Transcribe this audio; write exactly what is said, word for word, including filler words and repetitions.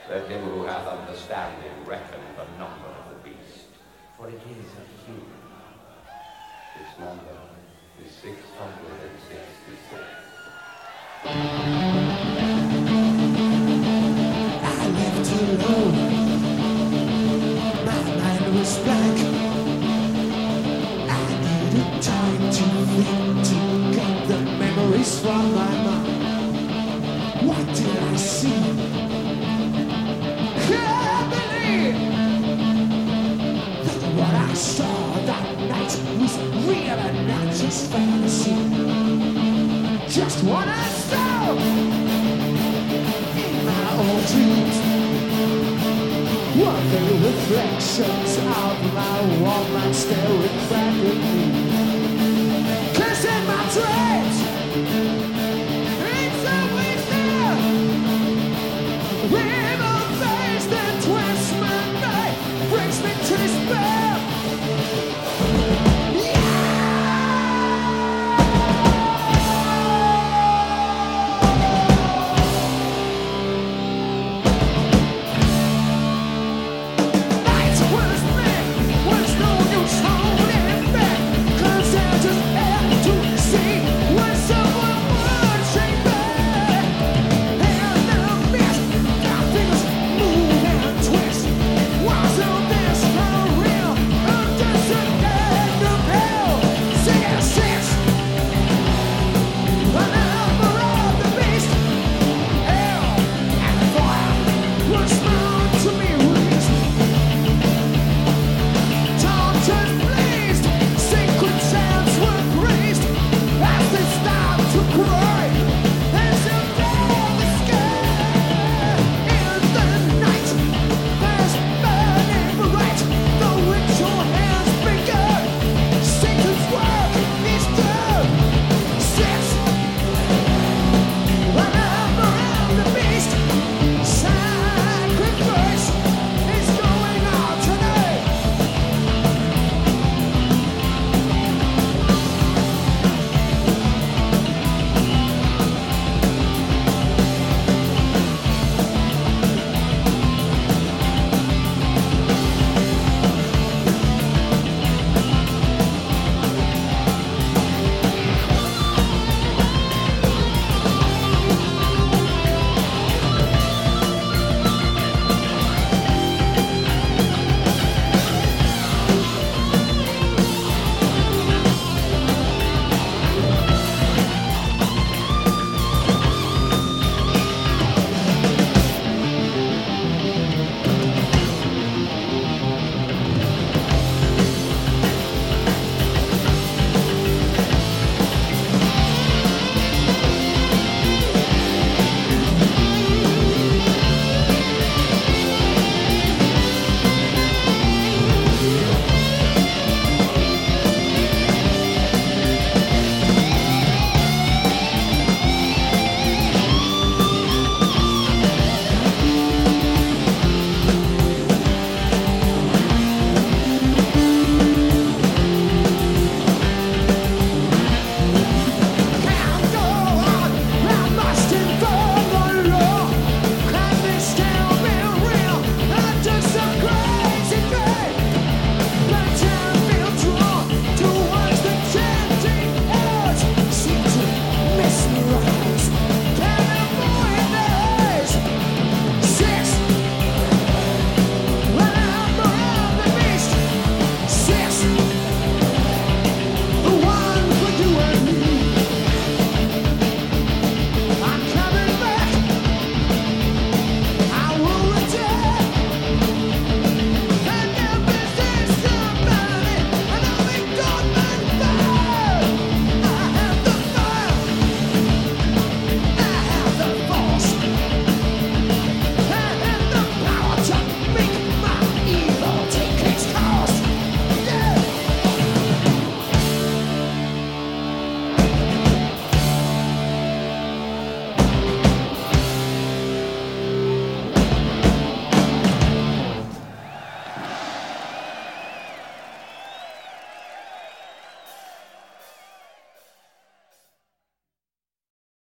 Let him who hath understanding reckon the number of the beast, for it is a human. Its number is six hundred sixty-six. I left alone. My mind was blank. I needed time to think, to get the memories from my mind. What did I see? Can't believe that what I saw that night was real and not just fantasy. Just what I saw in my own dreams were the reflections of my woman staring back at me.